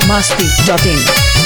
biharmasti.in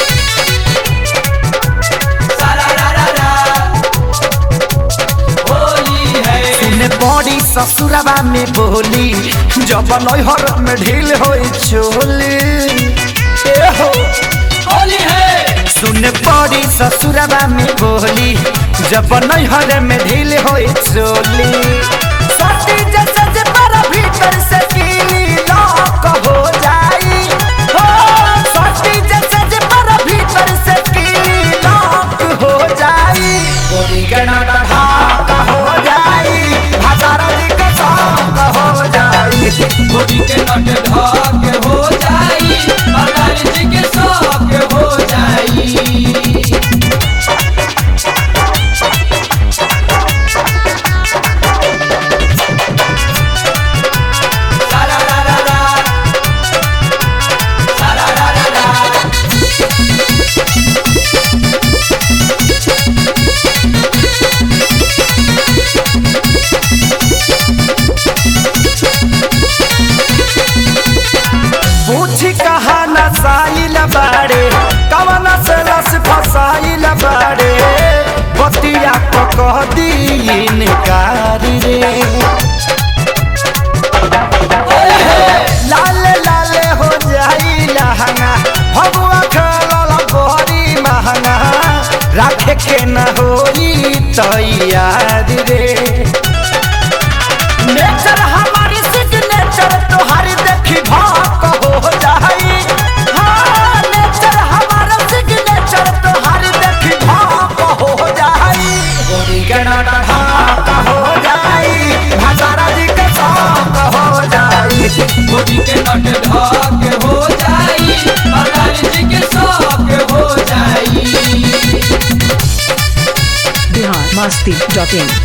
सुने बड़ी ससुरवा में बोली जब नैहर में ढील होई चोली ए हो होली है। सुने बड़ी ससुरवा में बोली जब नैहर में ढील होई चोली सती जैसे जे पर भीतर से कीली लॉक हो जाई हो सती जैसे जे पर भीतर से कीली लॉक हो जाई गोरी के नाटा ढाका हो जाई हजारा जी के शौक हो जाई गोरी के नट ढाक हो जाई हजारा जी के शौक हो जाई। पूछी कहा नसाइल बाड़े कवन से रस फसाइल बाड़े बतिया को कह दी निकारी रे लाले लाले हो जाई लहंगा भगवा खेलल बड़ी महंगा राखे के न होई तैयार रे नेचर हमारी सिग्नेचर तोहारी देखी भाक हो जाई हाँ नेचर हमारा सिग्नेचर तोहारी देखी भाक हो जाई गोरी के नाटा ढाक हो जाई हजारा जी के शौक हो जाई गोरी के नट ढाक हो जाई हजारा जी के शौक हो जाई। biharmasti.in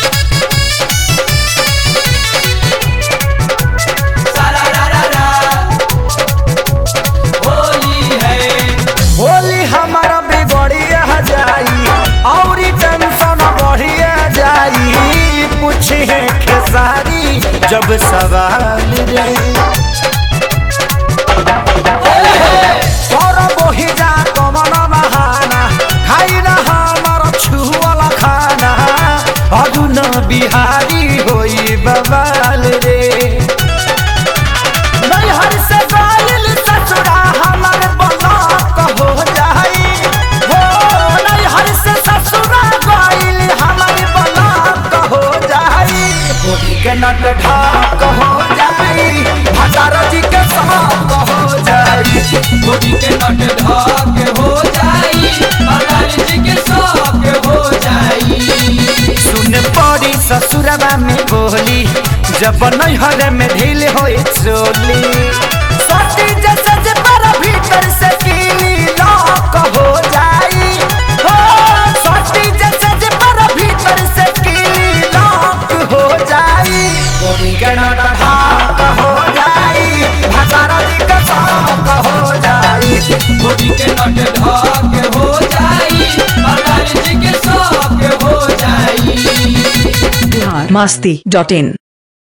होली हमारा बिगड़िया जाई और टेंशन बढ़िया जाई पूछे खेसारी जब सवाल रे और बोही जा कमन बहाना खाई ना हमारा छुअल खाना अदुन बिहारी होई बवाल रे नैहर से गायल ससुरा हमार बलाक हो जाई हो नैहर से ससुरा गायल हमार बलाक हो जाई गोरी के नट ढाक हो जाई हजारा जी के शौक हो जाई गोरी के नट ढाक हो जाई हजारा जी के शौक हो जाई। सुन पड़ी ससुरवा में बोली जब नैहर में ढील होई चोली सती जैसे जे पर भीतर से कीली लॉक हो जाई हो सती जैसे जे पर भीतर से कीली लॉक हो जाई गोरी के नाटा ढाक हो जाई हजारा जी के शौक हो जाई गोरी के नट ढाक हो जाई हजारा जी के शौक हो जाई। biharmasti.in